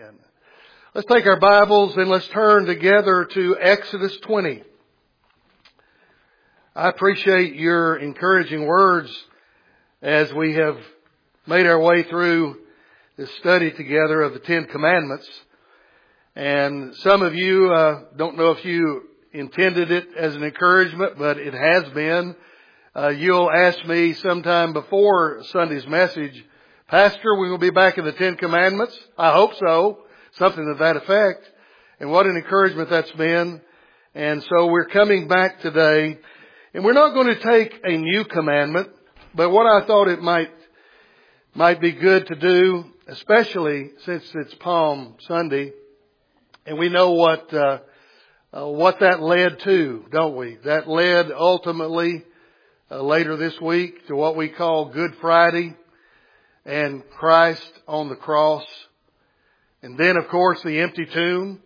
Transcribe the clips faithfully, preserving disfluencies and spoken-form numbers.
Amen. Let's take our Bibles and let's turn together to Exodus twenty. I appreciate your encouraging words as we have made our way through this study together of the Ten Commandments. And some of you, uh, don't know if you intended it as an encouragement, but it has been. Uh, you'll ask me sometime before Sunday's message, Pastor, we will be back in the Ten Commandments. I hope so. Something to that effect. And what an encouragement that's been. And so we're coming back today. And we're not going to take a new commandment, but what I thought it might, might be good to do, especially since it's Palm Sunday, and we know what, uh, uh what that led to, don't we? That led ultimately, uh, later this week to what we call Good Friday and Christ on the cross. And then, of course, the empty tomb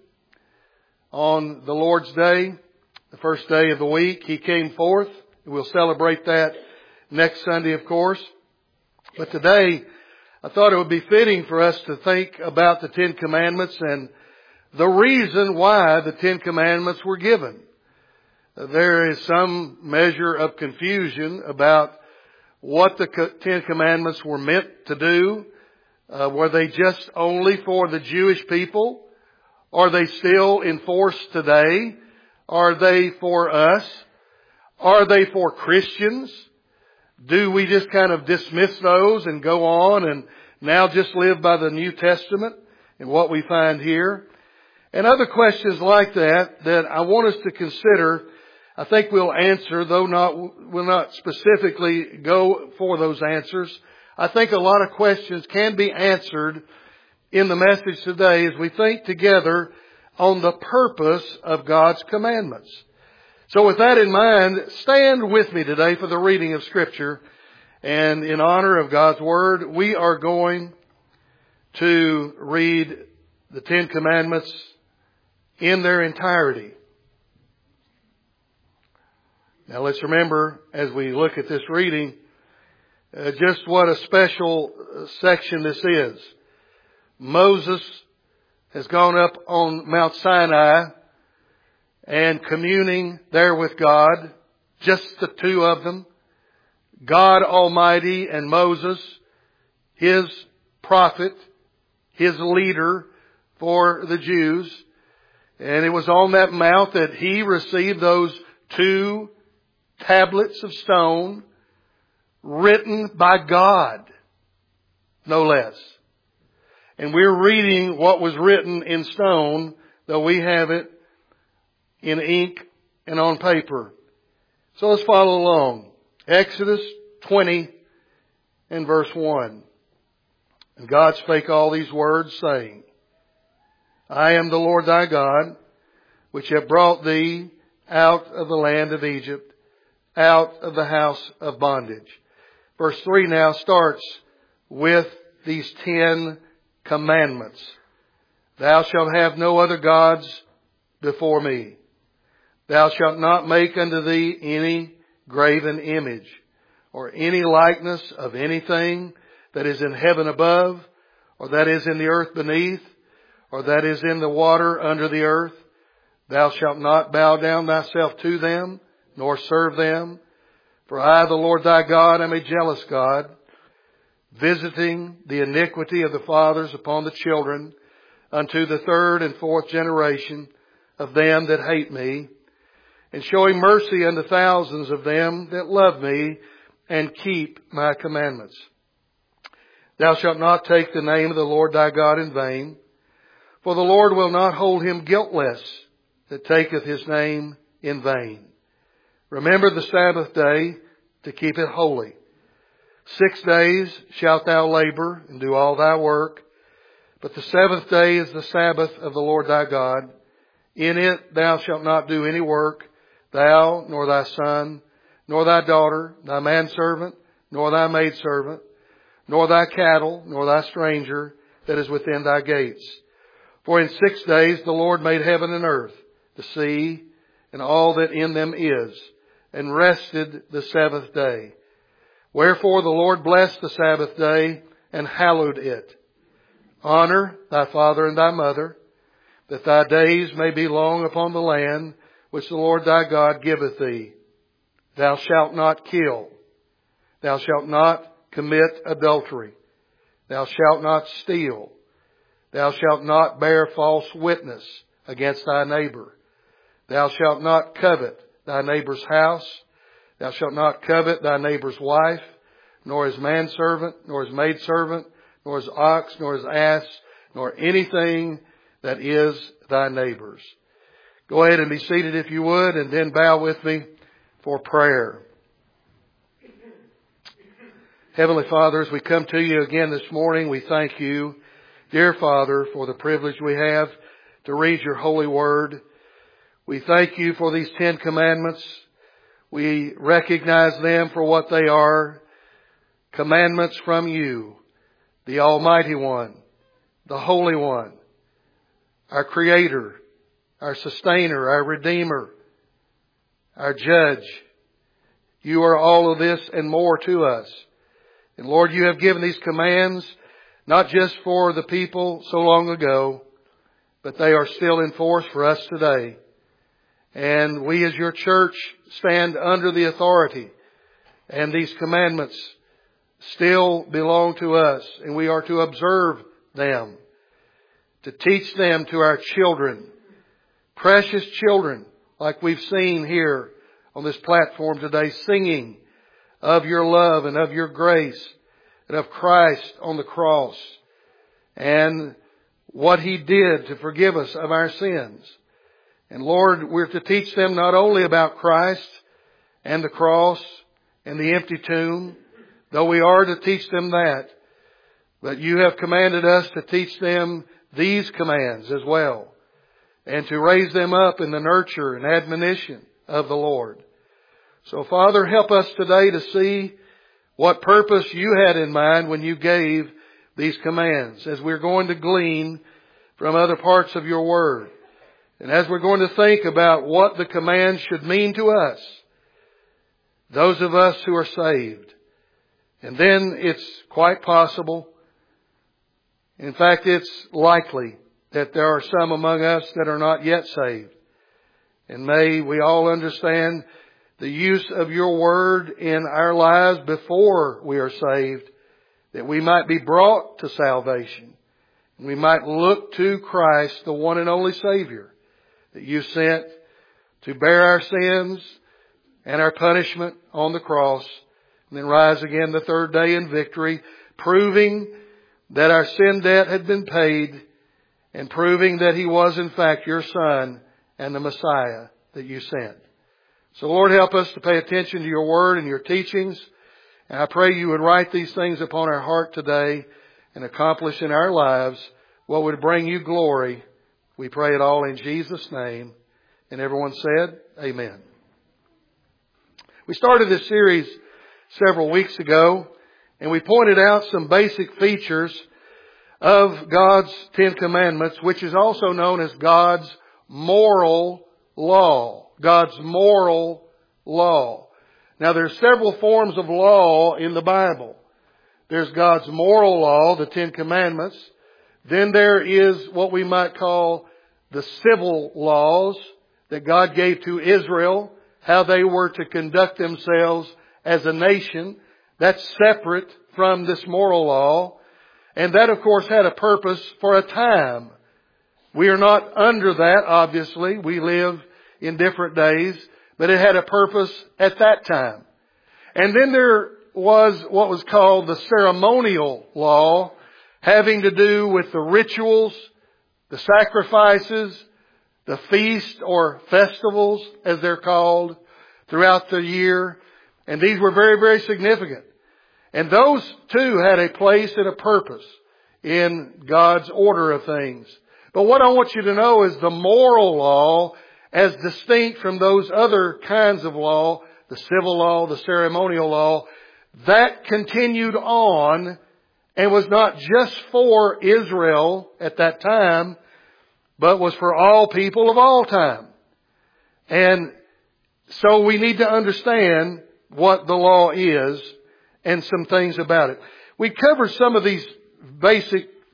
on the Lord's Day, the first day of the week. He came forth. We'll celebrate that next Sunday, of course. But today, I thought it would be fitting for us to think about the Ten Commandments and the reason why the Ten Commandments were given. There is some measure of confusion about what the Ten Commandments were meant to do. Uh, were they just only for the Jewish people? Are they still in force today? Are they for us? Are they for Christians? Do we just kind of dismiss those and go on and now just live by the New Testament and what we find here? And other questions like that that I want us to consider. I think we'll answer, though not, we'll not specifically go for those answers. I think a lot of questions can be answered in the message today as we think together on the purpose of God's commandments. So with that in mind, stand with me today for the reading of Scripture. And in honor of God's Word, we are going to read the Ten Commandments in their entirety. Now let's remember, as we look at this reading, uh, just what a special section this is. Moses has gone up on Mount Sinai and communing there with God, just the two of them, God Almighty and Moses, His prophet, His leader for the Jews. And it was on that mount that He received those two tablets of stone written by God, no less. And we're reading what was written in stone, though we have it in ink and on paper. So let's follow along. Exodus twenty and verse one. And God spake all these words, saying, I am the Lord thy God, which have brought thee out of the land of Egypt, out of the house of bondage. Verse three now starts with these ten commandments. Thou shalt have no other gods before me. Thou shalt not make unto thee any graven image, or any likeness of anything that is in heaven above, or that is in the earth beneath, or that is in the water under the earth. Thou shalt not bow down thyself to them, nor serve them. For I, the Lord thy God, am a jealous God, visiting the iniquity of the fathers upon the children, unto the third and fourth generation of them that hate me, and showing mercy unto thousands of them that love me and keep my commandments. Thou shalt not take the name of the Lord thy God in vain, for the Lord will not hold him guiltless that taketh his name in vain. Remember the Sabbath day to keep it holy. Six days shalt thou labor and do all thy work, but the seventh day is the Sabbath of the Lord thy God. In it thou shalt not do any work, thou, nor thy son, nor thy daughter, thy manservant, nor thy maidservant, nor thy cattle, nor thy stranger that is within thy gates. For in six days the Lord made heaven and earth, the sea, and all that in them is, and rested the seventh day. Wherefore the Lord blessed the Sabbath day and hallowed it. Honor thy father and thy mother, that thy days may be long upon the land which the Lord thy God giveth thee. Thou shalt not kill. Thou shalt not commit adultery. Thou shalt not steal. Thou shalt not bear false witness against thy neighbor. Thou shalt not covet thy neighbor's house. Thou shalt not covet thy neighbor's wife, nor his manservant, nor his maidservant, nor his ox, nor his ass, nor anything that is thy neighbor's. Go ahead and be seated if you would, and then bow with me for prayer. Heavenly Father, as we come to you again this morning, we thank you, dear Father, for the privilege we have to read your holy word. We thank you for these Ten Commandments. We recognize them for what they are, commandments from you, the Almighty One, the Holy One, our Creator, our Sustainer, our Redeemer, our Judge. You are all of this and more to us. And Lord, you have given these commands not just for the people so long ago, but they are still in force for us today. And we as your church stand under the authority, and these commandments still belong to us, and we are to observe them, to teach them to our children, precious children, like we've seen here on this platform today, singing of your love and of your grace and of Christ on the cross and what He did to forgive us of our sins. And Lord, we're to teach them not only about Christ and the cross and the empty tomb, though we are to teach them that, but you have commanded us to teach them these commands as well, and to raise them up in the nurture and admonition of the Lord. So Father, help us today to see what purpose you had in mind when you gave these commands, as we're going to glean from other parts of your word. And as we're going to think about what the commands should mean to us, those of us who are saved. And then it's quite possible, in fact it's likely, that there are some among us that are not yet saved. And may we all understand the use of your word in our lives before we are saved, that we might be brought to salvation. We might look to Christ, the one and only Savior that you sent to bear our sins and our punishment on the cross, and then rise again the third day in victory, proving that our sin debt had been paid, and proving that He was in fact your Son and the Messiah that you sent. So Lord, help us to pay attention to your word and your teachings. And I pray you would write these things upon our heart today and accomplish in our lives what would bring you glory. We pray it all in Jesus' name. And everyone said, amen. We started this series several weeks ago, and we pointed out some basic features of God's Ten Commandments, which is also known as God's moral law. God's moral law. Now there's several forms of law in the Bible. There's God's moral law, the Ten Commandments. Then there is what we might call the civil laws that God gave to Israel, how they were to conduct themselves as a nation. That's separate from this moral law. And that, of course, had a purpose for a time. We are not under that, obviously. We live in different days, but it had a purpose at that time. And then there was what was called the ceremonial law, having to do with the rituals, the sacrifices, the feast or festivals, as they're called, throughout the year. And these were very, very significant. And those too had a place and a purpose in God's order of things. But what I want you to know is the moral law, as distinct from those other kinds of law, the civil law, the ceremonial law, that continued on and was not just for Israel at that time, but was for all people of all time. And so we need to understand what the law is and some things about it. We covered some of these basic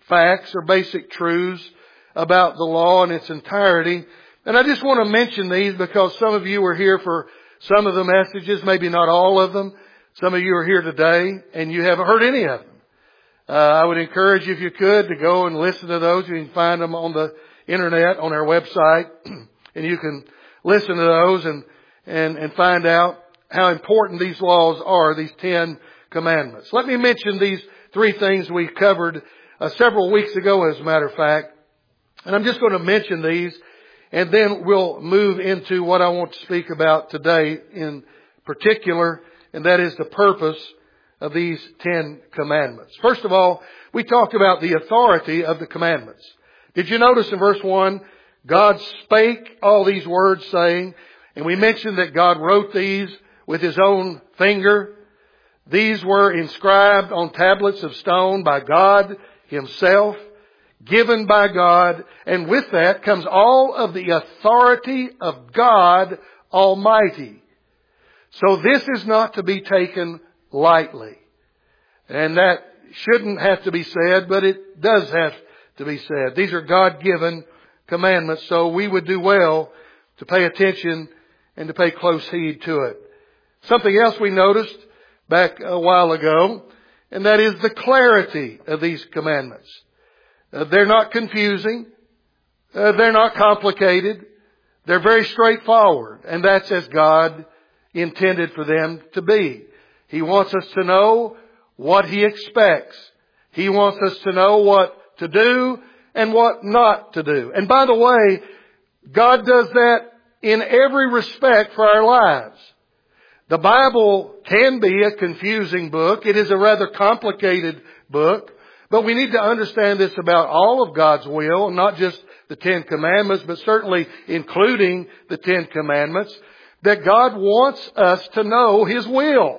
facts or basic truths about the law in its entirety. And I just want to mention these because some of you were here for some of the messages, maybe not all of them. Some of you are here today and you haven't heard any of them. Uh, I would encourage you, if you could, to go and listen to those. You can find them on the internet, on our website, and you can listen to those and, and, and find out how important these laws are, these Ten Commandments. Let me mention these three things we covered uh, several weeks ago, as a matter of fact. And I'm just going to mention these, and then we'll move into what I want to speak about today in particular, and that is the purpose of these Ten Commandments. First of all, we talked about the authority of the commandments. Did you notice in verse one, God spake all these words saying, and we mentioned that God wrote these with His own finger. These were inscribed on tablets of stone by God Himself, given by God, and with that comes all of the authority of God Almighty. So this is not to be taken lightly. And that shouldn't have to be said, but it does have to be said. These are God-given commandments, so we would do well to pay attention and to pay close heed to it. Something else we noticed back a while ago, and that is the clarity of these commandments. Uh, they're not confusing. Uh, they're not complicated. They're very straightforward, and that's as God intended for them to be. He wants us to know what He expects. He wants us to know what to do and what not to do. And by the way, God does that in every respect for our lives. The Bible can be a confusing book. It is a rather complicated book. But we need to understand this about all of God's will, not just the Ten Commandments, but certainly including the Ten Commandments, that God wants us to know His will.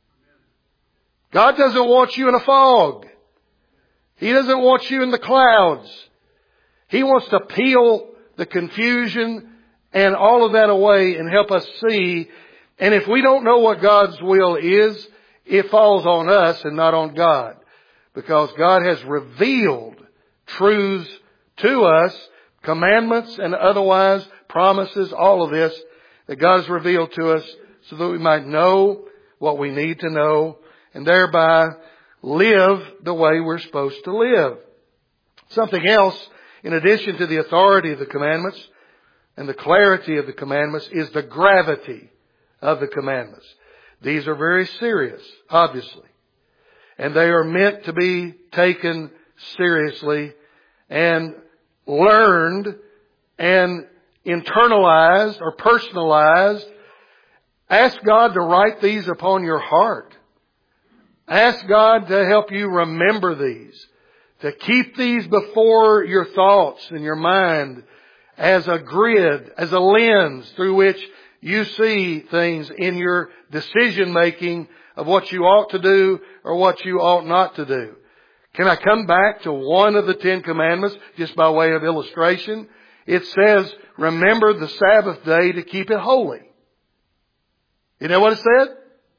God doesn't want you in a fog. He doesn't want you in the clouds. He wants to peel the confusion and all of that away and help us see. And if we don't know what God's will is, it falls on us and not on God. Because God has revealed truths to us, commandments and otherwise, promises, all of this, that God has revealed to us so that we might know what we need to know and thereby live the way we're supposed to live. Something else, in addition to the authority of the commandments and the clarity of the commandments, is the gravity of the commandments. These are very serious, obviously. And they are meant to be taken seriously and learned and internalized or personalized. Ask God to write these upon your heart. Ask God to help you remember these, to keep these before your thoughts and your mind as a grid, as a lens through which you see things in your decision making of what you ought to do or what you ought not to do. Can I come back to one of the Ten Commandments just by way of illustration? It says, remember the Sabbath day to keep it holy. You know what it said?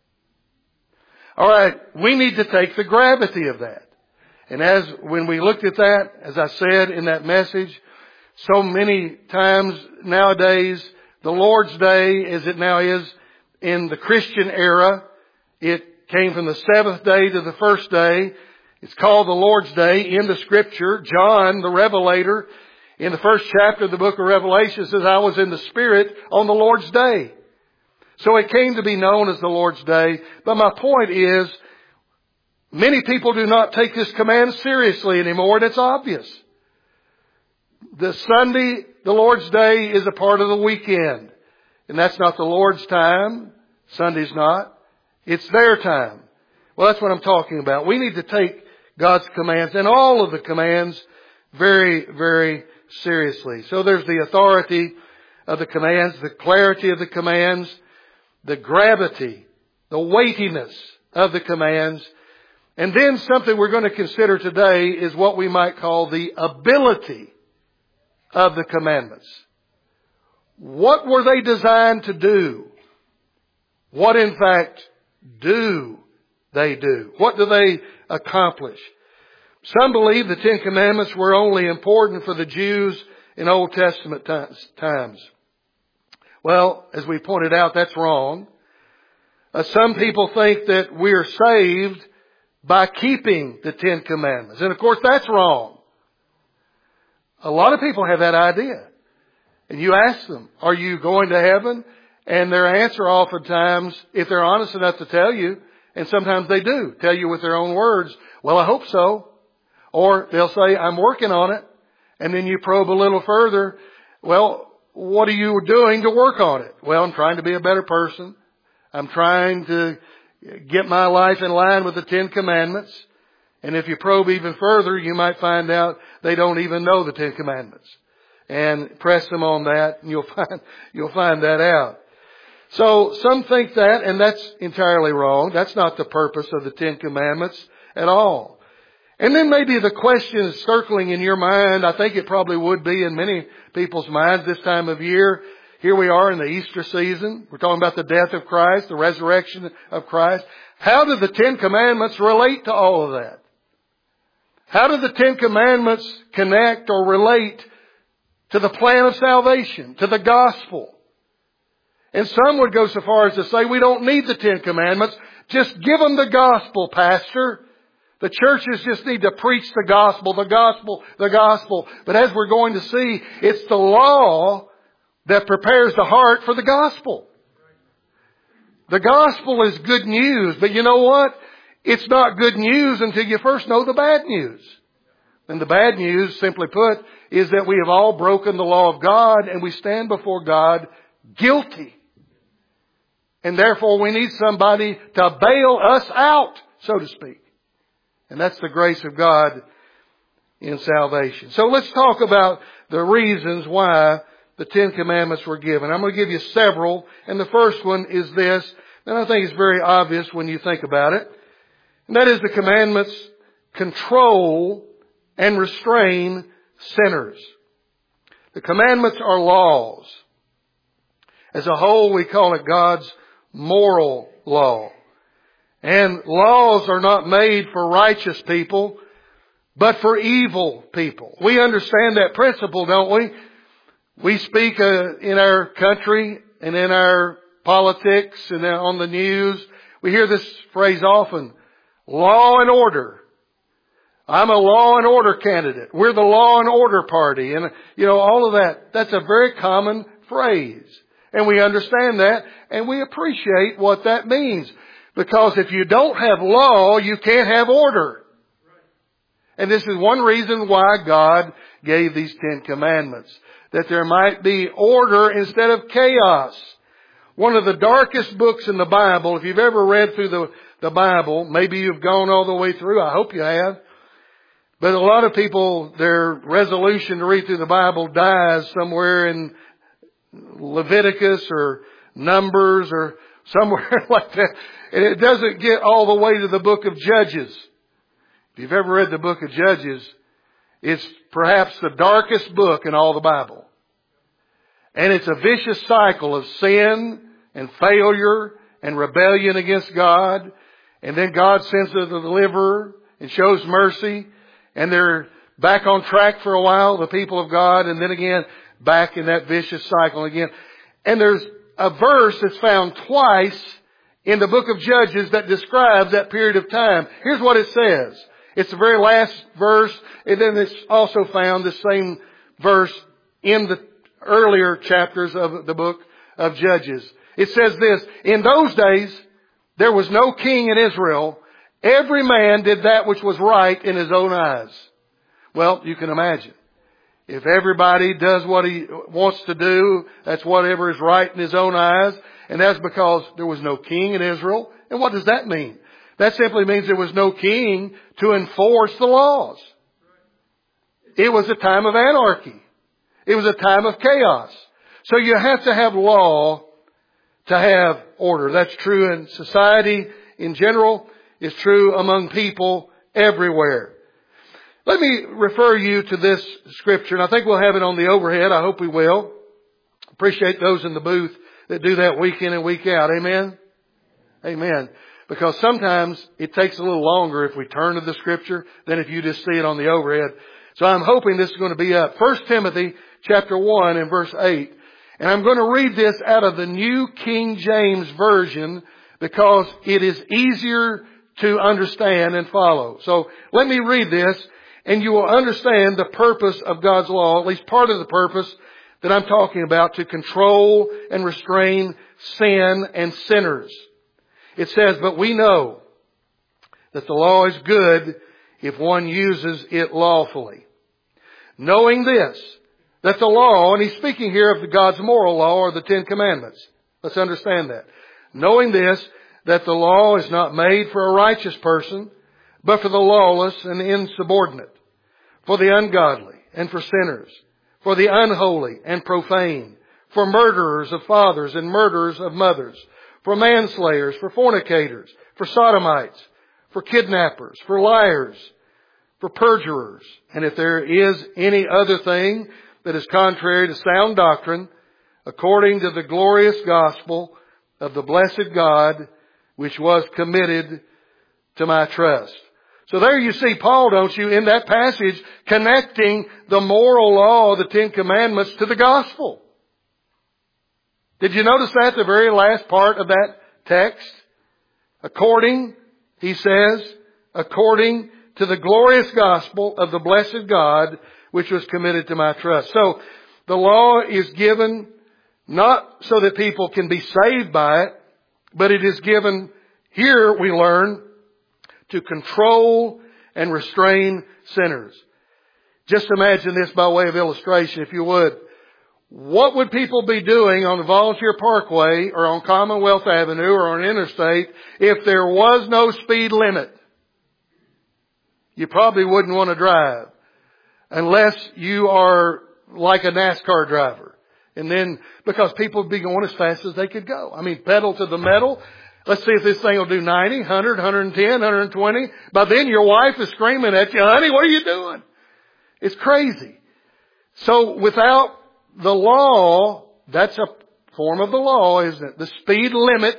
All right, we need to take the gravity of that. And as when we looked at that, as I said in that message, so many times nowadays, the Lord's Day, as it now is in the Christian era, it came from the seventh day to the first day. It's called the Lord's Day in the Scripture. John, the Revelator, in the first chapter of the book of Revelation says, I was in the Spirit on the Lord's Day. So it came to be known as the Lord's Day. But my point is, many people do not take this command seriously anymore, and it's obvious. The Sunday, the Lord's Day, is a part of the weekend. And that's not the Lord's time. Sunday's not. It's their time. Well, that's what I'm talking about. We need to take God's commands and all of the commands very, very seriously. So there's the authority of the commands, the clarity of the commands, the gravity, the weightiness of the commands. And then something we're going to consider today is what we might call the ability of the commandments. What were they designed to do? What in fact do they do? What do they accomplish? Some believe the Ten Commandments were only important for the Jews in Old Testament times. Well, as we pointed out, that's wrong. Uh, some people think that we're saved by keeping the Ten Commandments. And of course, that's wrong. A lot of people have that idea. And you ask them, are you going to heaven? And their answer oftentimes, if they're honest enough to tell you, and sometimes they do, tell you with their own words, well, I hope so. Or they'll say, I'm working on it. And then you probe a little further. Well, what are you doing to work on it? Well, I'm trying to be a better person. I'm trying to get my life in line with the Ten Commandments. And if you probe even further, you might find out they don't even know the Ten Commandments. And press them on that, and you'll find, you'll find that out. So some think that, and that's entirely wrong. That's not the purpose of the Ten Commandments at all. And then maybe the question is circling in your mind. I think it probably would be in many people's minds this time of year. Here we are in the Easter season. We're talking about the death of Christ, the resurrection of Christ. How do the Ten Commandments relate to all of that? How do the Ten Commandments connect or relate to the plan of salvation, to the gospel? And some would go so far as to say, we don't need the Ten Commandments. Just give them the gospel, Pastor. The churches just need to preach the gospel, the gospel, the gospel. But as we're going to see, it's the law that prepares the heart for the gospel. The gospel is good news, but you know what? It's not good news until you first know the bad news. And the bad news, simply put, is that we have all broken the law of God and we stand before God guilty. And therefore we need somebody to bail us out, so to speak. And that's the grace of God in salvation. So let's talk about the reasons why the Ten Commandments were given. I'm going to give you several. And the first one is this. And I think it's very obvious when you think about it. And that is the commandments control and restrain sinners. The commandments are laws. As a whole, we call it God's moral law. And laws are not made for righteous people, but for evil people. We understand that principle, don't we? We speak uh, in our country and in our politics and on the news. We hear this phrase often, law and order. I'm a law and order candidate. We're the law and order party. And, you know, all of that. That's a very common phrase. And we understand that and we appreciate what that means. Because if you don't have law, you can't have order. And this is one reason why God gave these Ten Commandments. That there might be order instead of chaos. One of the darkest books in the Bible, if you've ever read through the, the Bible, maybe you've gone all the way through, I hope you have. But a lot of people, their resolution to read through the Bible dies somewhere in Leviticus or Numbers or somewhere like that. And it doesn't get all the way to the book of Judges. If you've ever read the book of Judges, it's perhaps the darkest book in all the Bible. And it's a vicious cycle of sin and failure and rebellion against God. And then God sends the deliverer and shows mercy. And they're back on track for a while, the people of God. And then again, back in that vicious cycle again. And there's a verse that's found twice in the book of Judges that describes that period of time. Here's what it says. It's the very last verse, and then it's also found the same verse in the earlier chapters of the book of Judges. It says this, in those days, there was no king in Israel. Every man did that which was right in his own eyes. Well, you can imagine. If everybody does what he wants to do, that's whatever is right in his own eyes. And that's because there was no king in Israel. And what does that mean? That simply means there was no king to enforce the laws. It was a time of anarchy. It was a time of chaos. So you have to have law to have order. That's true in society in general. It's true among people everywhere. Let me refer you to this scripture, and I think we'll have it on the overhead. I hope we will. Appreciate those in the booth that do that week in and week out. Amen? Amen. because sometimes it takes a little longer if we turn to the Scripture than if you just see it on the overhead. So I'm hoping this is going to be up. First Timothy chapter one and verse eight. And I'm going to read this out of the New King James Version because it is easier to understand and follow. So let me read this and you will understand the purpose of God's law, at least part of the purpose that I'm talking about, to control and restrain sin and sinners. It says, but we know that the law is good if one uses it lawfully. Knowing this, that the law, and he's speaking here of the God's moral law or the Ten Commandments. Let's understand that. Knowing this, that the law is not made for a righteous person, but for the lawless and insubordinate, for the ungodly and for sinners, for the unholy and profane, for murderers of fathers and murderers of mothers, for manslayers, for fornicators, for sodomites, for kidnappers, for liars, for perjurers. And if there is any other thing that is contrary to sound doctrine, according to the glorious gospel of the blessed God, which was committed to my trust. So there you see Paul, don't you, in that passage, connecting the moral law, the Ten Commandments, to the gospel. Did you notice that, the very last part of that text? According, he says, according to the glorious gospel of the blessed God, which was committed to my trust. So, the law is given not so that people can be saved by it, but it is given, here we learn, to control and restrain sinners. Just imagine this by way of illustration, if you would. What would people be doing on the Volunteer Parkway or on Commonwealth Avenue or on Interstate if there was no speed limit? You probably wouldn't want to drive unless you are like a NASCAR driver. And then, because people would be going as fast as they could go. I mean, pedal to the metal. Let's see if this thing will do ninety, one hundred, one ten, one twenty. By then your wife is screaming at you, honey, what are you doing? It's crazy. So without the law, that's a form of the law, isn't it? The speed limit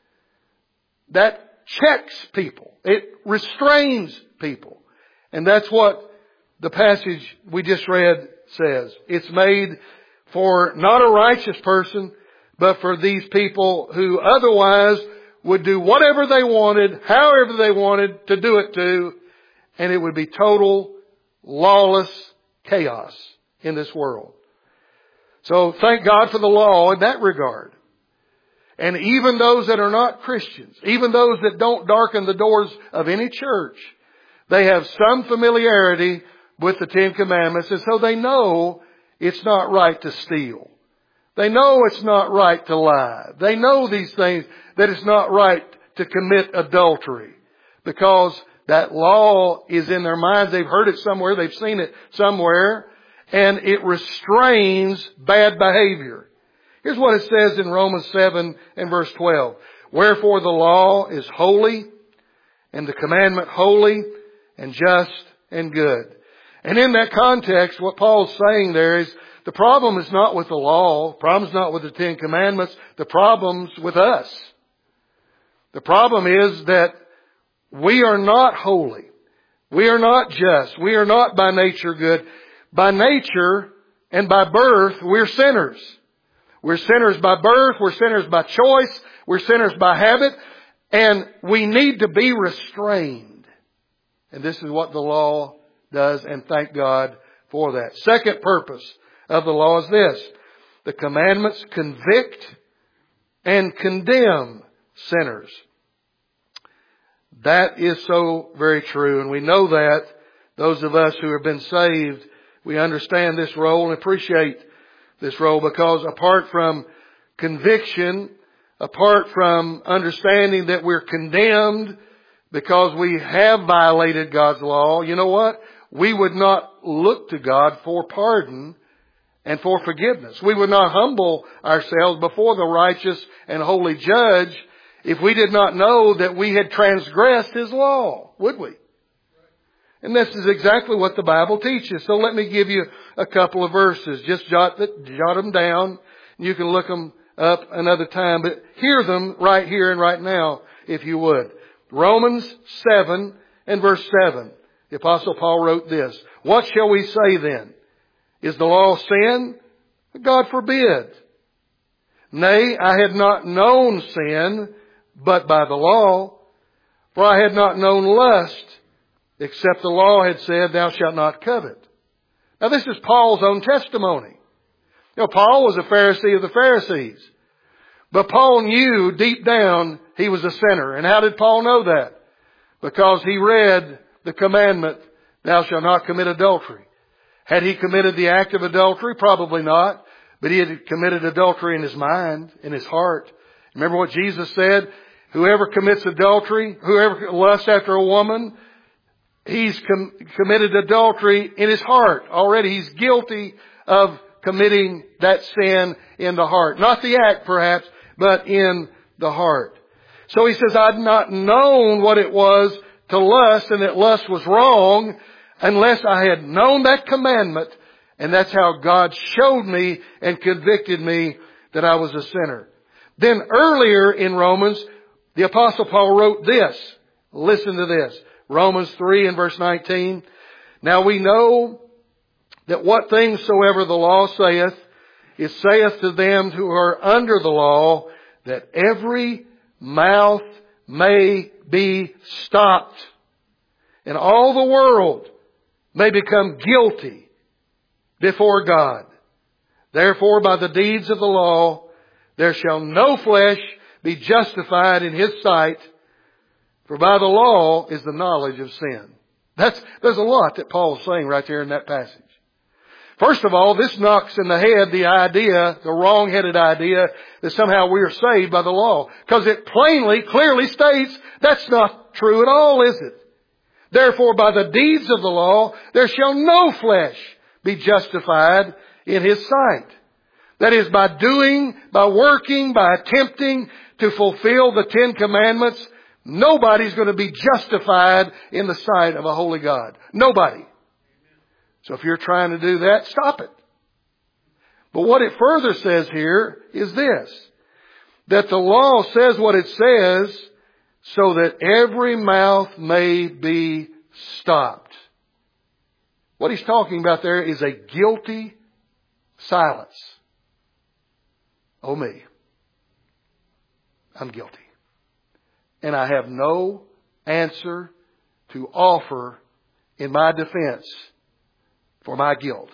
that checks people. It restrains people. And that's what the passage we just read says. It's made for not a righteous person, but for these people who otherwise would do whatever they wanted, however they wanted to do it to, and it would be total lawless chaos in this world. So thank God for the law in that regard. And even those that are not Christians, even those that don't darken the doors of any church, they have some familiarity with the Ten Commandments, and so they know it's not right to steal. They know it's not right to lie. They know these things, that it's not right to commit adultery, because that law is in their minds. They've heard it somewhere. They've seen it somewhere. And it restrains bad behavior. Here's what it says in Romans seven and verse twelve. Wherefore the law is holy, and the commandment holy, and just, and good. And in that context, what Paul's saying there is, the problem is not with the law. The problem's not with the Ten Commandments. The problem's with us. The problem is that we are not holy. We are not just. We are not by nature good. By nature and by birth, we're sinners. We're sinners by birth. We're sinners by choice. We're sinners by habit. And we need to be restrained. And this is what the law does, and thank God for that. Second purpose of the law is this. The commandments convict and condemn sinners. That is so very true, and we know that. Those of us who have been saved, we understand this role and appreciate this role, because apart from conviction, apart from understanding that we're condemned because we have violated God's law, you know what? We would not look to God for pardon and for forgiveness. We would not humble ourselves before the righteous and holy judge if we did not know that we had transgressed His law, would we? And this is exactly what the Bible teaches. So let me give you a couple of verses. Just jot, jot them down. You can look them up another time, but hear them right here and right now, if you would. Romans seven and verse seven. The Apostle Paul wrote this. What shall we say then? Is the law sin? God forbid. Nay, I had not known sin, but by the law. For I had not known lust, except the law had said, thou shalt not covet. Now this is Paul's own testimony. You know, Paul was a Pharisee of the Pharisees. But Paul knew deep down he was a sinner. And how did Paul know that? Because he read the commandment, thou shalt not commit adultery. Had he committed the act of adultery? Probably not. But he had committed adultery in his mind, in his heart. Remember what Jesus said? Whoever commits adultery, whoever lusts after a woman, he's com- committed adultery in his heart already. He's guilty of committing that sin in the heart. Not the act perhaps, but in the heart. So he says, I'd not known what it was to lust and that lust was wrong unless I had known that commandment. And that's how God showed me and convicted me that I was a sinner. Then earlier in Romans, the Apostle Paul wrote this. Listen to this. Romans three and verse nineteen. Now we know that what things soever the law saith, it saith to them who are under the law, that every mouth may be stopped, and all the world may become guilty before God. Therefore, by the deeds of the law, there shall no flesh be justified in His sight, for by the law is the knowledge of sin. That's, there's a lot that Paul's saying right there in that passage. First of all, this knocks in the head the idea, the wrong-headed idea, that somehow we are saved by the law. Because it plainly, clearly states that's not true at all, is it? Therefore, by the deeds of the law, there shall no flesh be justified in His sight. That is, by doing, by working, by attempting to fulfill the Ten Commandments, nobody's going to be justified in the sight of a holy God. Nobody. So if you're trying to do that, stop it. But what it further says here is this, that the law says what it says so that every mouth may be stopped. What he's talking about there is a guilty silence. Oh me. I'm guilty. And I have no answer to offer in my defense for my guilt.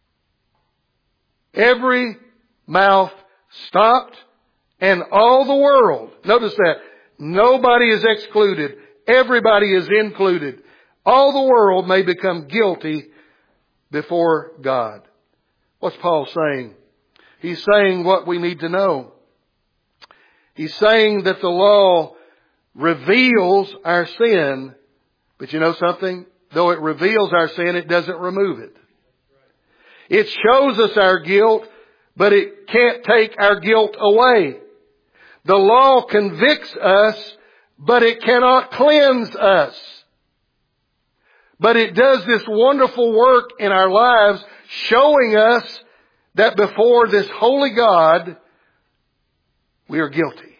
Every mouth stopped and all the world, notice that, nobody is excluded. Everybody is included. All the world may become guilty before God. What's Paul saying? He's saying what we need to know. He's saying that the law reveals our sin, but you know something? Though it reveals our sin, it doesn't remove it. It shows us our guilt, but it can't take our guilt away. The law convicts us, but it cannot cleanse us. But it does this wonderful work in our lives, showing us that before this holy God, we are guilty.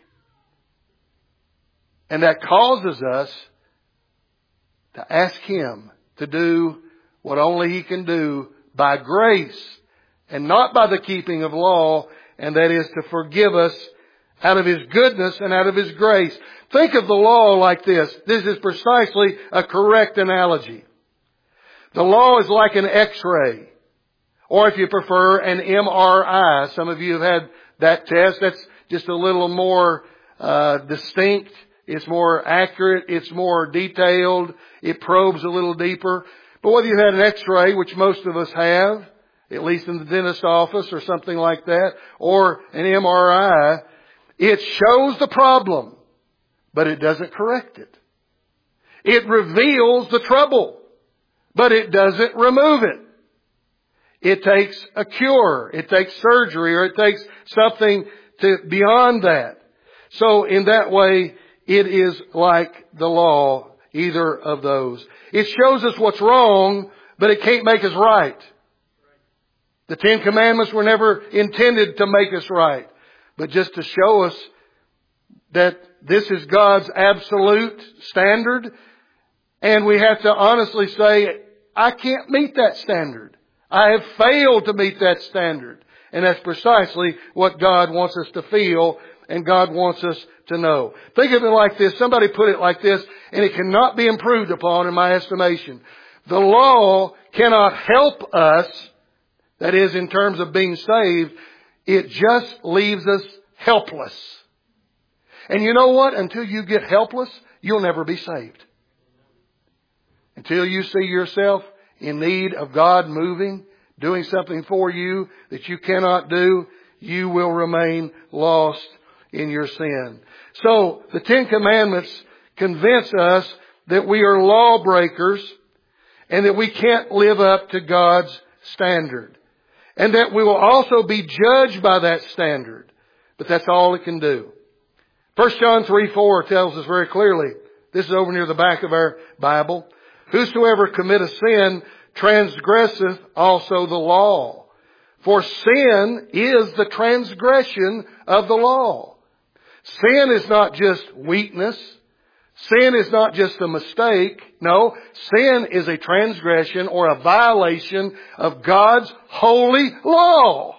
And that causes us to ask Him to do what only He can do by grace and not by the keeping of law, and that is to forgive us out of His goodness and out of His grace. Think of the law like this. This is precisely a correct analogy. The law is like an X-ray, or if you prefer, an M R I. Some of you have had that test. That's just a little more uh, distinct. It's more accurate. It's more detailed. It probes a little deeper. But whether you've had an X-ray, which most of us have, at least in the dentist office or something like that, or an M R I, it shows the problem, but it doesn't correct it. It reveals the trouble, but it doesn't remove it. It takes a cure. It takes surgery, or it takes something to beyond that. So in that way, it is like the law, either of those. It shows us what's wrong, but it can't make us right. The Ten Commandments were never intended to make us right. but just to show us that this is God's absolute standard. And we have to honestly say, I can't meet that standard. I have failed to meet that standard. And that's precisely what God wants us to feel and God wants us to know. Think of it like this. Somebody put it like this, and it cannot be improved upon in my estimation. The law cannot help us, that is in terms of being saved. It just leaves us helpless. And you know what? Until you get helpless, you'll never be saved. Until you see yourself in need of God moving, doing something for you that you cannot do, you will remain lost in your sin. So, the Ten Commandments convince us that we are lawbreakers and that we can't live up to God's standard. And that we will also be judged by that standard. But that's all it can do. First John three four tells us very clearly, this is over near the back of our Bible, whosoever committeth sin transgresseth also the law. For sin is the transgression of the law. Sin is not just weakness. Sin is not just a mistake. No, sin is a transgression or a violation of God's holy law.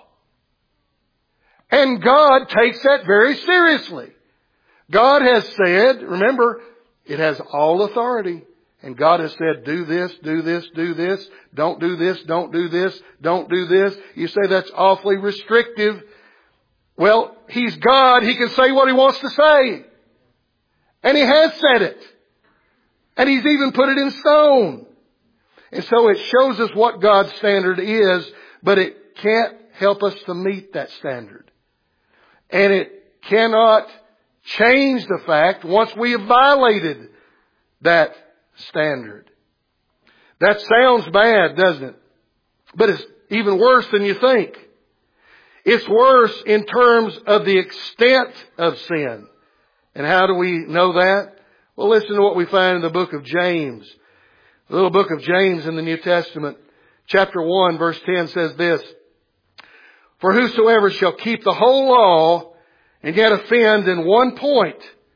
And God takes that very seriously. God has said, remember, it has all authority. And God has said, do this, do this, do this. Don't do this, don't do this, don't do this. You say that's awfully restrictive. Well, He's God. He can say what He wants to say. And He has said it. And He's even put it in stone. And so it shows us what God's standard is, but it can't help us to meet that standard. And it cannot change the fact once we have violated that standard. That sounds bad, doesn't it? But it's even worse than you think. It's worse in terms of the extent of sin. And how do we know that? Well, listen to what we find in the book of James. The little book of James in the New Testament. Chapter one, verse ten says this. For whosoever shall keep the whole law and yet offend in one point,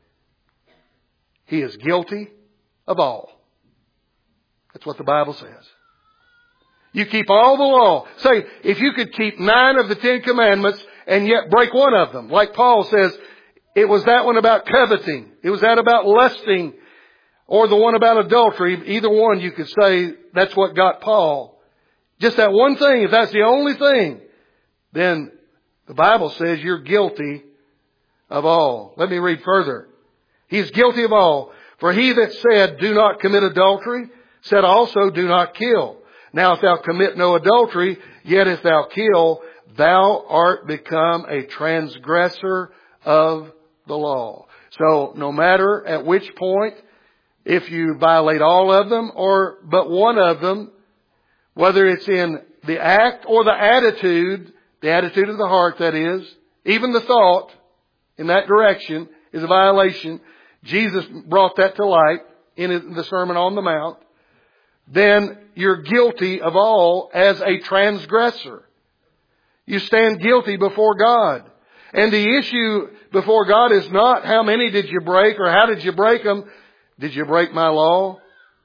he is guilty of all. That's what the Bible says. You keep all the law. Say, if you could keep nine of the Ten Commandments and yet break one of them. Like Paul says, it was that one about coveting. It was that about lusting. Or the one about adultery. Either one you could say that's what got Paul. Just that one thing, if that's the only thing, then the Bible says you're guilty of all. Let me read further. He's guilty of all. For he that said, do not commit adultery, said also, do not kill. Now if thou commit no adultery, yet if thou kill, thou art become a transgressor of the law. So no matter at which point, if you violate all of them or but one of them, whether it's in the act or the attitude, the attitude of the heart that is, even the thought in that direction is a violation. Jesus brought that to light in the Sermon on the Mount. Then you're guilty of all as a transgressor. You stand guilty before God. And the issue before God is not how many did you break or how did you break them. Did you break my law?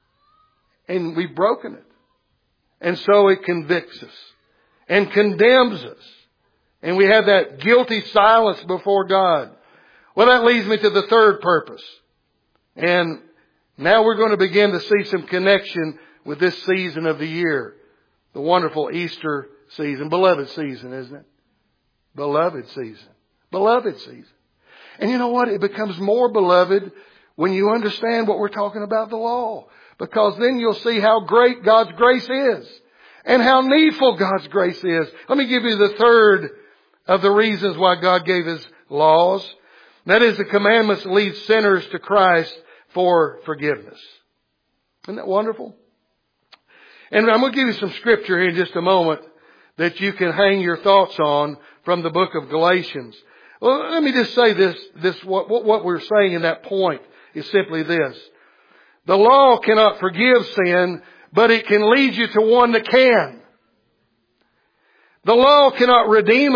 And we've broken it. And so it convicts us and condemns us. And we have that guilty silence before God. Well, that leads me to the third purpose. And now we're going to begin to see some connection with this season of the year. The wonderful Easter season. Beloved season, isn't it? Beloved season. Beloved season. And you know what? It becomes more beloved when you understand what we're talking about, the law. Because then you'll see how great God's grace is. And how needful God's grace is. Let me give you the third of the reasons why God gave His laws. That is, the commandments lead sinners to Christ for forgiveness. Isn't that wonderful? And I'm going to give you some scripture here in just a moment that you can hang your thoughts on from the book of Galatians. Well, let me just say this, this, what, what we're saying in that point is simply this. The law cannot forgive sin, but it can lead you to one that can. The law cannot redeem us,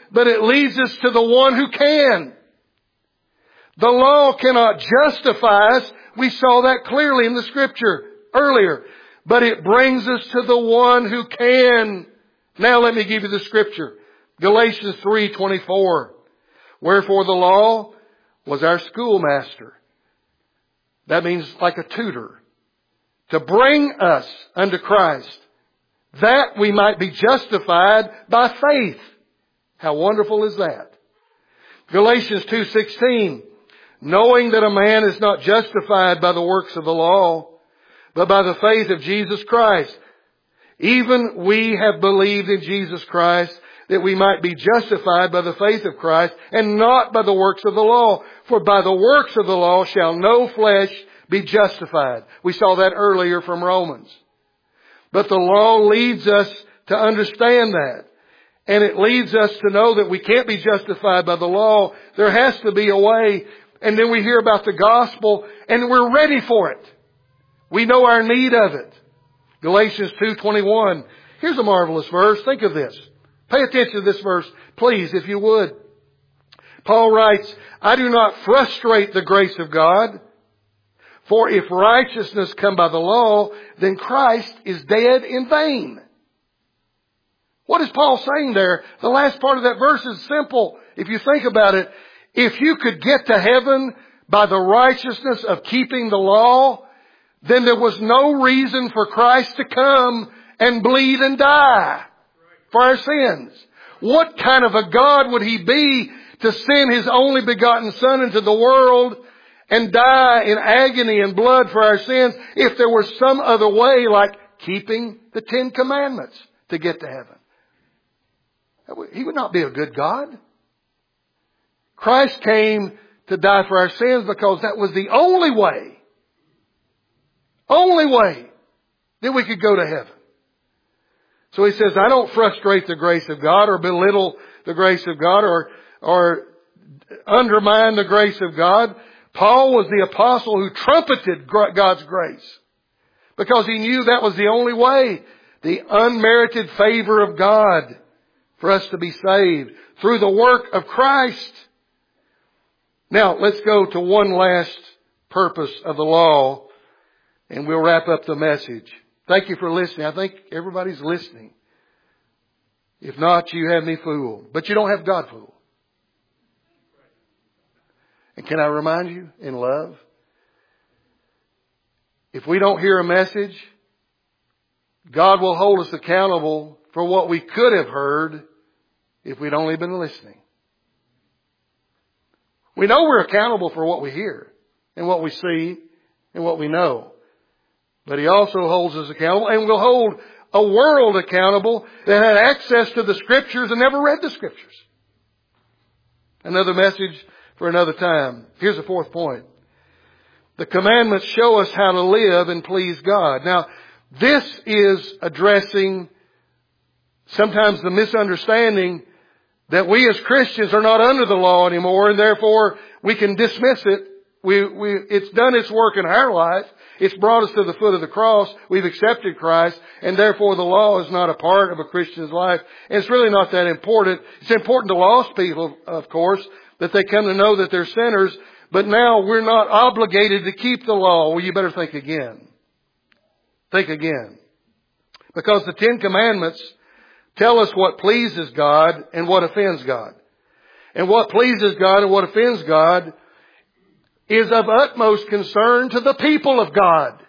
but it leads us to the one who can. The law cannot justify us. We saw that clearly in the Scripture earlier. But it brings us to the one who can. Now let me give you the Scripture. Galatians three twenty-four. Wherefore the law was our schoolmaster. That means like a tutor. To bring us unto Christ, that we might be justified by faith. How wonderful is that? Galatians two sixteen. Knowing that a man is not justified by the works of the law, but by the faith of Jesus Christ. Even we have believed in Jesus Christ, that we might be justified by the faith of Christ, and not by the works of the law. For by the works of the law shall no flesh be justified. We saw that earlier from Romans. But the law leads us to understand that. And it leads us to know that we can't be justified by the law. There has to be a way. And then we hear about the gospel and we're ready for it. We know our need of it. Galatians two twenty-one. Here's a marvelous verse. Think of this. Pay attention to this verse, please, if you would. Paul writes, I do not frustrate the grace of God. For if righteousness come by the law, then Christ is dead in vain. What is Paul saying there? The last part of that verse is simple. If you think about it, if you could get to heaven by the righteousness of keeping the law, then there was no reason for Christ to come and bleed and die for our sins. What kind of a God would He be to send His only begotten Son into the world and die in agony and blood for our sins if there was some other way like keeping the Ten Commandments to get to heaven? He would not be a good God. Christ came to die for our sins because that was the only way, only way that we could go to heaven. So He says, I don't frustrate the grace of God or belittle the grace of God or, or undermine the grace of God. Paul was the apostle who trumpeted God's grace because he knew that was the only way, the unmerited favor of God for us to be saved through the work of Christ. Now, let's go to one last purpose of the law, and we'll wrap up the message. Thank you for listening. I think everybody's listening. If not, you have me fooled. But you don't have God fooled. And can I remind you, in love, if we don't hear a message, God will hold us accountable for what we could have heard if we'd only been listening. We know we're accountable for what we hear and what we see and what we know. But He also holds us accountable and will hold a world accountable that had access to the Scriptures and never read the Scriptures. Another message for another time. Here's the fourth point. The commandments show us how to live and please God. Now, this is addressing sometimes the misunderstanding that we as Christians are not under the law anymore, and therefore we can dismiss it. We, we, it's done its work in our life. It's brought us to the foot of the cross. We've accepted Christ, and therefore the law is not a part of a Christian's life. And it's really not that important. It's important to lost people, of course, that they come to know that they're sinners. But now we're not obligated to keep the law. Well, you better think again. Think again. Because the Ten Commandments tell us what pleases God and what offends God. And what pleases God and what offends God is of utmost concern to the people of God.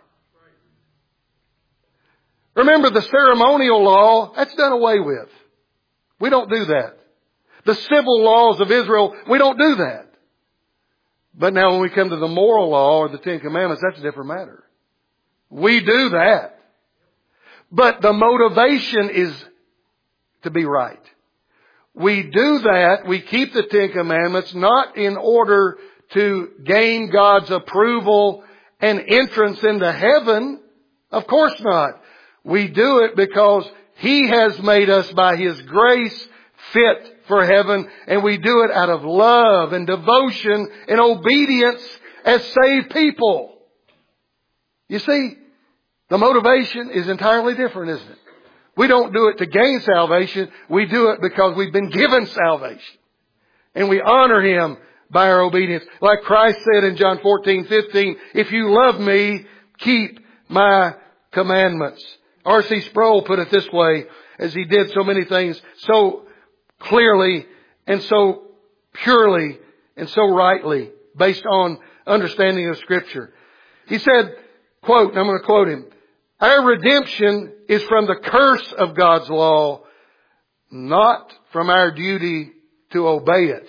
Remember, the ceremonial law, that's done away with. We don't do that. The civil laws of Israel, we don't do that. But now when we come to the moral law or the Ten Commandments, that's a different matter. We do that. But the motivation is to be right. We do that, we keep the Ten Commandments not in order to gain God's approval and entrance into heaven. Of course not. We do it because He has made us by His grace fit for heaven, and we do it out of love and devotion and obedience as saved people. You see, the motivation is entirely different, isn't it? We don't do it to gain salvation. We do it because we've been given salvation. And we honor Him by our obedience. Like Christ said in John fourteen fifteen, if you love me, keep my commandments. R C Sproul put it this way, as he did so many things so clearly and so purely and so rightly based on understanding of Scripture. He said, quote, and I'm going to quote him, our redemption is from the curse of God's law, not from our duty to obey it.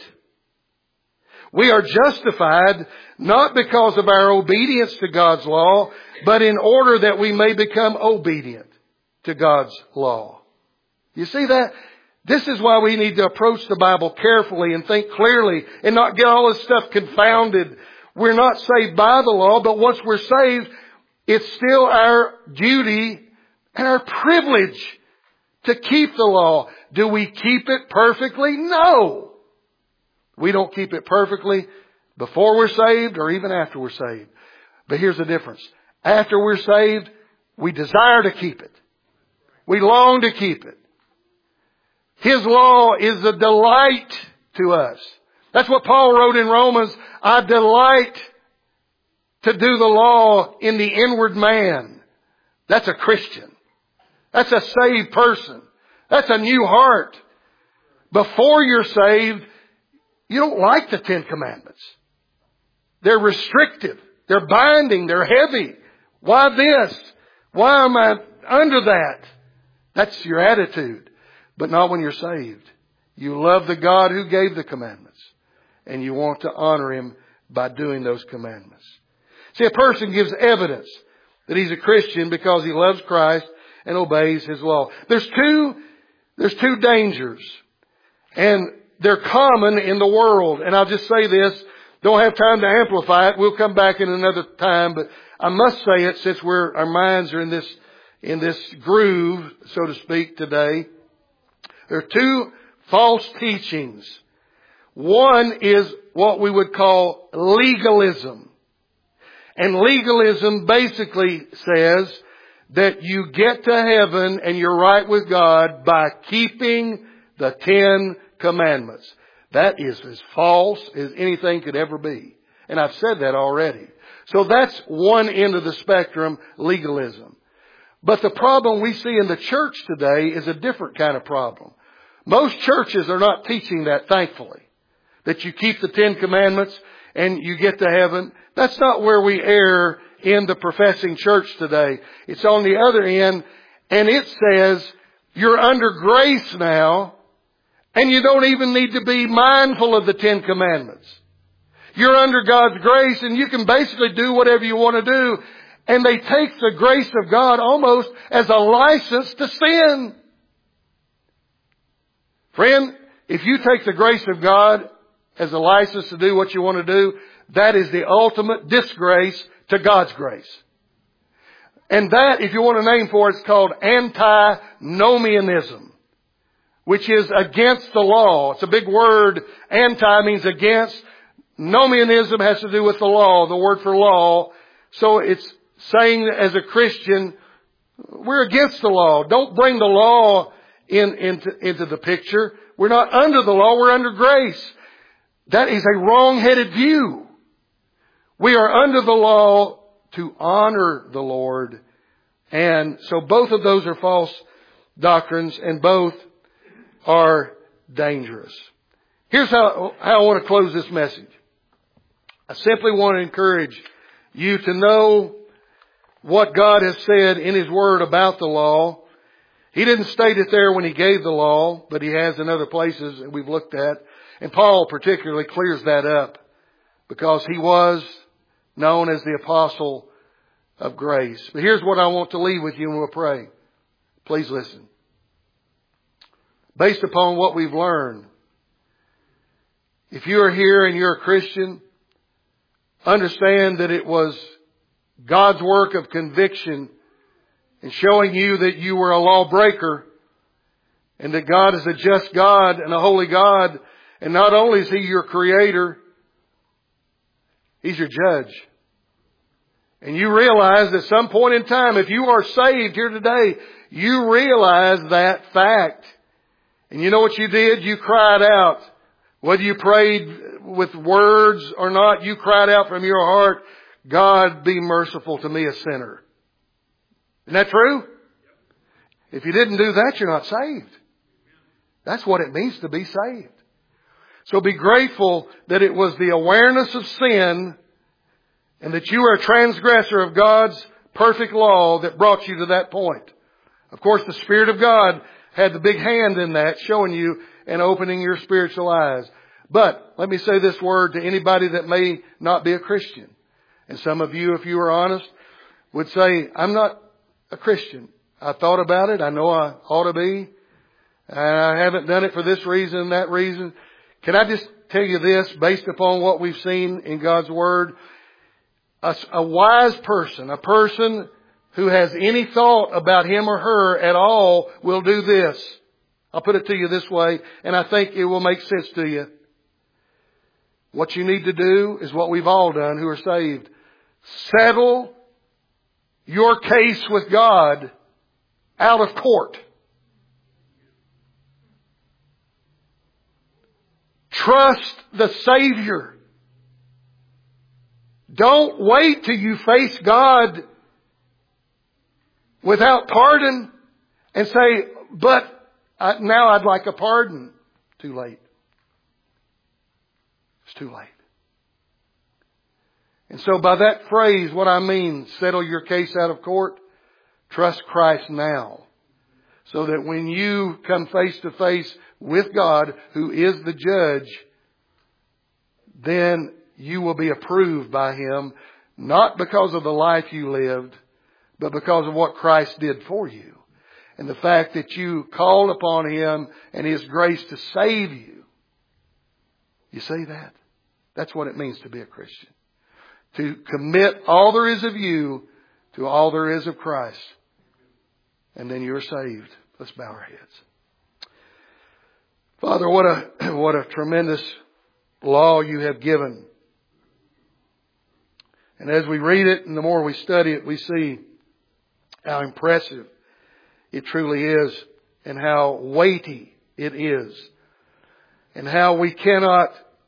We are justified not because of our obedience to God's law, but in order that we may become obedient to God's law. You see that? This is why we need to approach the Bible carefully and think clearly and not get all this stuff confounded. We're not saved by the law, but once we're saved, it's still our duty and our privilege to keep the law. Do we keep it perfectly? No. We don't keep it perfectly before we're saved or even after we're saved. But here's the difference. After we're saved, we desire to keep it. We long to keep it. His law is a delight to us. That's what Paul wrote in Romans. I delight to do the law in the inward man. That's a Christian. That's a saved person. That's a new heart. Before you're saved, you don't like the Ten Commandments. They're restrictive. They're binding. They're heavy. Why this? Why am I under that? That's your attitude. But not when you're saved. You love the God who gave the commandments. And you want to honor Him by doing those commandments. See, a person gives evidence that he's a Christian because he loves Christ and obeys His law. There's two, there's two dangers. And they're common in the world. And I'll just say this. Don't have time to amplify it. We'll come back in another time. But I must say it since we're, our minds are in this, in this groove, so to speak, today. There are two false teachings. One is what we would call legalism. And legalism basically says that you get to heaven and you're right with God by keeping the Ten Commandments. That is as false as anything could ever be. And I've said that already. So that's one end of the spectrum, legalism. But the problem we see in the church today is a different kind of problem. Most churches are not teaching that, thankfully. That you keep the Ten Commandments and you get to heaven. That's not where we err in the professing church today. It's on the other end, and it says you're under grace now, and you don't even need to be mindful of the Ten Commandments. You're under God's grace, and you can basically do whatever you want to do. And they take the grace of God almost as a license to sin. Friend, if you take the grace of God as a license to do what you want to do, that is the ultimate disgrace to God's grace. And that, if you want a name for it, it's called antinomianism, which is against the law. It's a big word. Anti means against. Nomianism has to do with the law, the word for law. So it's saying as a Christian, we're against the law. Don't bring the law in, into, into the picture. We're not under the law, we're under grace. That is a wrong-headed view. We are under the law to honor the Lord. And so both of those are false doctrines, and both are dangerous. Here's how, how I want to close this message. I simply want to encourage you to know what God has said in His Word about the law. He didn't state it there when He gave the law, but He has in other places that we've looked at. And Paul particularly clears that up because he was known as the apostle of grace. But here's what I want to leave with you and we'll pray. Please listen. Based upon what we've learned, if you are here and you're a Christian, understand that it was God's work of conviction in showing you that you were a lawbreaker and that God is a just God and a holy God. And not only is He your creator, He's your judge. And you realize at some point in time, if you are saved here today, you realize that fact. And you know what you did? You cried out. Whether you prayed with words or not, you cried out from your heart, God, be merciful to me, a sinner. Isn't that true? If you didn't do that, you're not saved. That's what it means to be saved. So be grateful that it was the awareness of sin and that you are a transgressor of God's perfect law that brought you to that point. Of course, the Spirit of God had the big hand in that, showing you and opening your spiritual eyes. But let me say this word to anybody that may not be a Christian. And some of you, if you are honest, would say, I'm not a Christian. I thought about it. I know I ought to be. And I haven't done it for this reason, that reason. Can I just tell you this, based upon what we've seen in God's Word? A, a wise person, a person who has any thought about him or her at all will do this. I'll put it to you this way, and I think it will make sense to you. What you need to do is what we've all done who are saved. Settle your case with God out of court. Trust the Savior. Don't wait till you face God without pardon and say, but I, now I'd like a pardon. Too late. It's too late. And so by that phrase, what I mean, settle your case out of court, trust Christ now. So that when you come face to face with God, who is the judge, then you will be approved by Him, not because of the life you lived, but because of what Christ did for you. And the fact that you called upon Him and His grace to save you. You see that? That's what it means to be a Christian. To commit all there is of you to all there is of Christ. And then you're saved. Let's bow our heads. Father, what a, what a tremendous law you have given. And as we read it and the more we study it, we see how impressive it truly is and how weighty it is. And how we cannot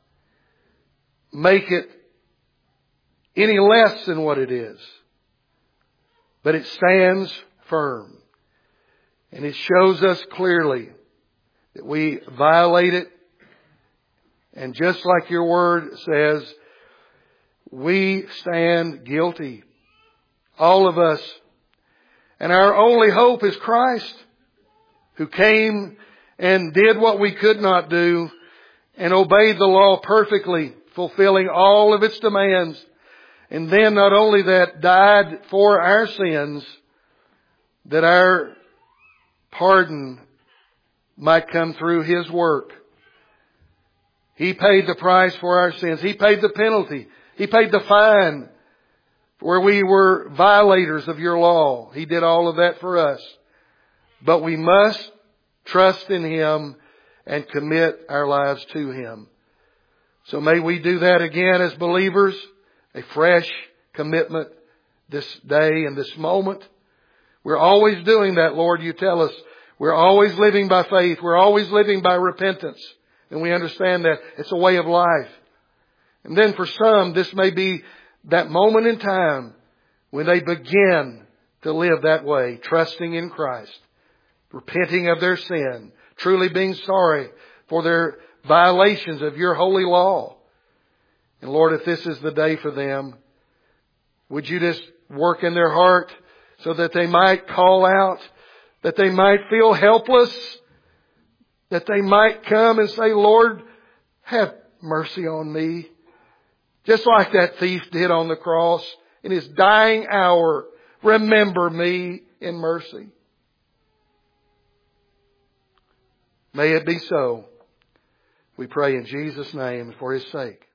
make it any less than what it is. But it stands firm. And it shows us clearly that we violate it. And just like your word says, we stand guilty. All of us. And our only hope is Christ, who came and did what we could not do and obeyed the law perfectly, fulfilling all of its demands. And then not only that, died for our sins, that our pardon might come through His work. He paid the price for our sins. He paid the penalty. He paid the fine where we were violators of your law. He did all of that for us. But we must trust in Him and commit our lives to Him. So may we do that again as believers. A fresh commitment this day and this moment. We're always doing that, Lord. You tell us we're always living by faith. We're always living by repentance. And we understand that it's a way of life. And then for some, this may be that moment in time when they begin to live that way, trusting in Christ, repenting of their sin, truly being sorry for their violations of your holy law. And Lord, if this is the day for them, would you just work in their heart so that they might call out, that they might feel helpless, that they might come and say, Lord, have mercy on me. Just like that thief did on the cross in his dying hour, remember me in mercy. May it be so. We pray in Jesus' name for His sake.